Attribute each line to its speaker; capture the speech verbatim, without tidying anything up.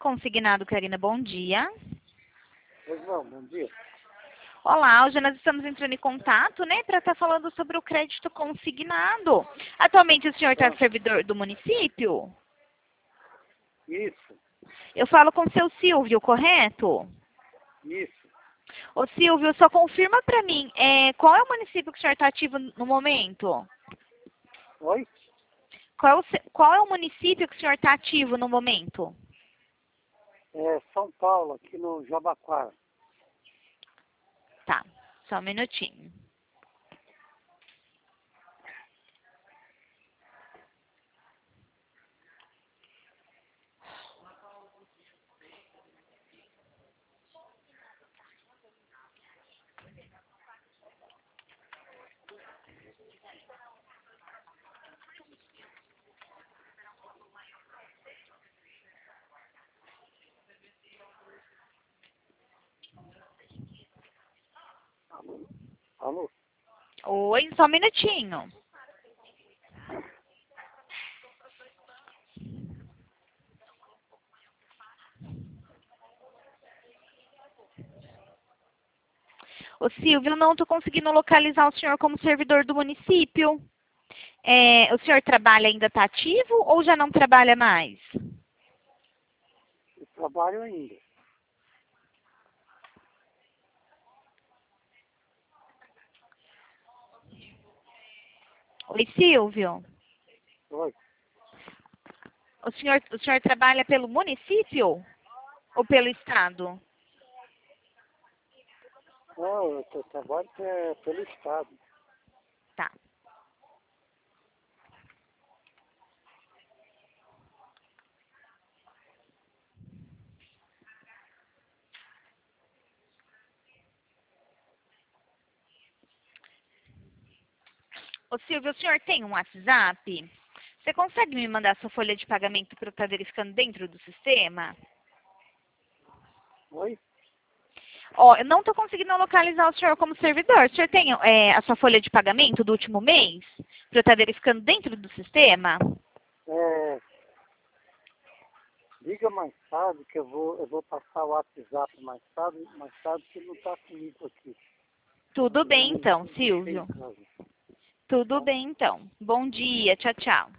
Speaker 1: Consignado, Karina, bom dia.
Speaker 2: Pois não, bom dia.
Speaker 1: Olá, hoje nós estamos entrando em contato, né, para estar falando sobre o crédito consignado. Atualmente o senhor está
Speaker 2: Ah,
Speaker 1: servidor do município?
Speaker 2: isso,
Speaker 1: Eu falo com o seu Silvio, correto?
Speaker 2: isso.
Speaker 1: Ô Silvio, só confirma para mim, é, qual é o município que o senhor está ativo no momento?
Speaker 2: Oi?
Speaker 1: Qual é o, se- qual é o município que o senhor está ativo no momento?
Speaker 2: É São Paulo, aqui no Jabaquara.
Speaker 1: Tá, só um minutinho.
Speaker 2: Alô?
Speaker 1: Oi, só um minutinho. Ô Silvio, eu não estou conseguindo localizar o senhor como servidor do município. É, o senhor trabalha ainda está ativo ou já não trabalha mais?
Speaker 2: Eu trabalho ainda.
Speaker 1: Oi, Silvio.
Speaker 2: Oi?
Speaker 1: O senhor, o senhor trabalha pelo município ou pelo estado?
Speaker 2: Não, eu tô- trabalho é, pelo Estado.
Speaker 1: Tá. Ô Silvio, o senhor tem um WhatsApp? Você consegue me mandar sua folha de pagamento para eu estar verificando dentro do sistema?
Speaker 2: Oi?
Speaker 1: Ó, eu não estou conseguindo localizar o senhor como servidor. O senhor tem é, a sua folha de pagamento do último mês? Para eu estar verificando dentro do sistema?
Speaker 2: É, liga mais tarde que eu vou, eu vou passar o WhatsApp mais tarde, mais tarde que não está comigo aqui.
Speaker 1: Tudo
Speaker 2: Eu
Speaker 1: bem
Speaker 2: não
Speaker 1: então,
Speaker 2: deixei em
Speaker 1: Silvio.
Speaker 2: casa.
Speaker 1: Tudo
Speaker 2: Tá?
Speaker 1: bem então. Bom dia. Tchau, tchau.